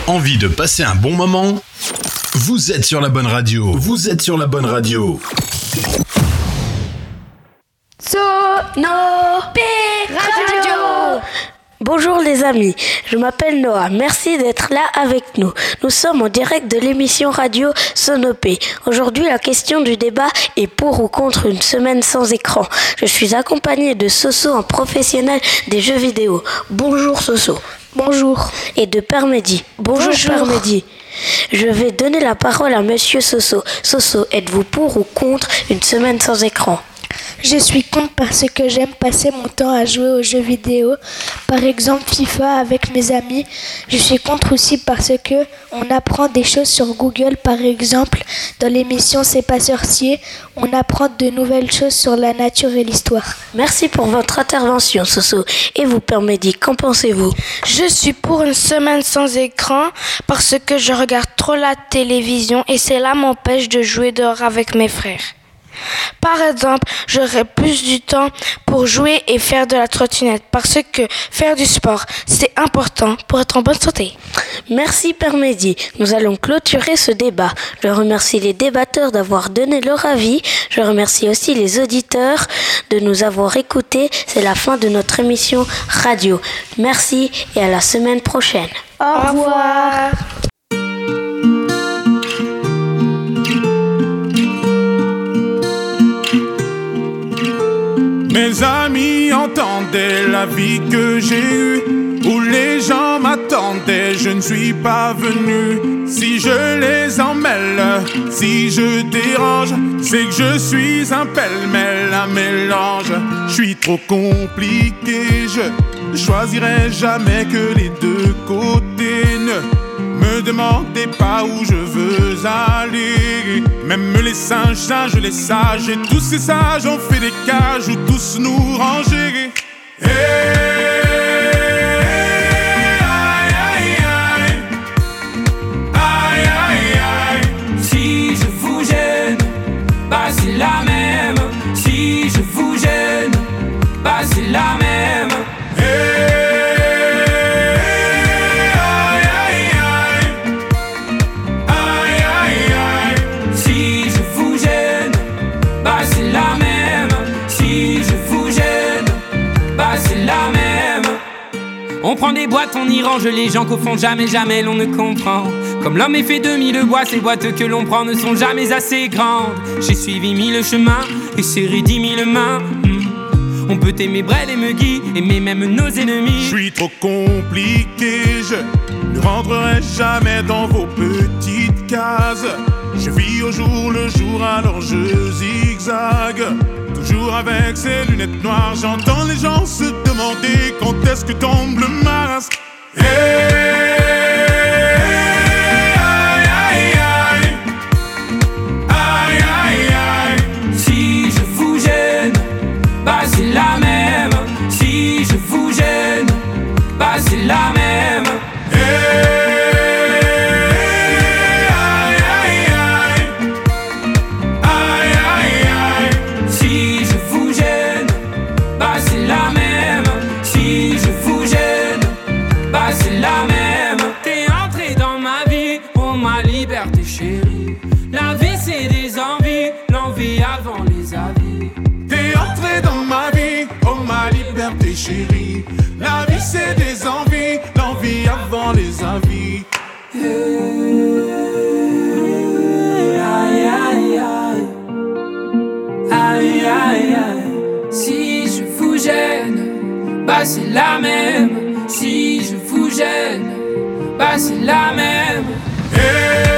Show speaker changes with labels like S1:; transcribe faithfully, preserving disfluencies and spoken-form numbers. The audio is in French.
S1: Envie de passer un bon moment? Vous êtes sur la bonne radio. Vous êtes sur la bonne radio.
S2: Sonopé Radio. Bonjour les amis, je m'appelle Noah, merci d'être là avec nous. Nous sommes en direct de l'émission radio Sonopé. Aujourd'hui, la question du débat est pour ou contre une semaine sans écran. Je suis accompagné de Soso, un professionnel des jeux vidéo. Bonjour Soso.
S3: Bonjour.
S2: Et de Père Mehdi. Bonjour, Bonjour. Père Mehdi. Je vais donner la parole à Monsieur Soso. Soso, êtes-vous pour ou contre une semaine sans écran ?
S3: Je suis contre parce que j'aime passer mon temps à jouer aux jeux vidéo, par exemple FIFA avec mes amis. Je suis contre aussi parce que on apprend des choses sur Google, par exemple dans l'émission C'est pas sorcier, on apprend de nouvelles choses sur la nature et l'histoire.
S2: Merci pour votre intervention, Soso. Et vous, Père Mehdi, qu'en pensez-vous ?
S4: Je suis pour une semaine sans écran parce que je regarde trop la télévision et cela m'empêche de jouer dehors avec mes frères. Par exemple, j'aurai plus du temps pour jouer et faire de la trottinette parce que faire du sport, c'est important pour être en bonne santé.
S2: Merci Père Mehdi. Nous allons clôturer ce débat. Je remercie les débatteurs d'avoir donné leur avis. Je remercie aussi les auditeurs de nous avoir écoutés. C'est la fin de notre émission radio. Merci et à la semaine prochaine.
S3: Au revoir.
S5: Mes amis entendaient la vie que j'ai eue, où les gens m'attendaient, je ne suis pas venu. Si je les emmêle, si je dérange, c'est que je suis un pêle-mêle, un mélange. Je suis trop compliqué, je choisirai jamais que les deux côtés. Ne me demandez pas où je veux aller. Même les singes, singes, les sages, et tous ces sages ont fait des cages où tous nous ranger. Hey, aïe, aïe, aïe. Aïe, aïe, aïe.
S6: Si je vous gêne, bah c'est la même. Si je vous gêne, bah c'est la même.
S5: Hey.
S6: On prend des boîtes, on y range les gens qu'au fond jamais, jamais l'on ne comprend. Comme l'homme est fait de mille bois, ces boîtes que l'on prend ne sont jamais assez grandes. J'ai suivi mille chemins et serré dix mille mains. mmh. On peut aimer Brel et Megui, aimer même nos ennemis.
S5: Je suis trop compliqué, je ne rentrerai jamais dans vos petites cases. Je vis au jour le jour, alors je zigzague. Toujours avec ces lunettes noires, j'entends les gens se demander quand est-ce que tombe le masque. Hey, aïe, aïe, aïe. Aïe, aïe, aïe.
S6: Si je vous gêne, bah c'est la même. Si je vous gêne, bah c'est la même.
S5: Hey. Chérie, la vie c'est des envies, l'envie avant les avis.
S6: Hey, aïe, aïe, aïe. Aïe, aïe, aïe. Si je vous gêne, bah c'est la même. Si je vous gêne, bah c'est la même.
S5: Hey.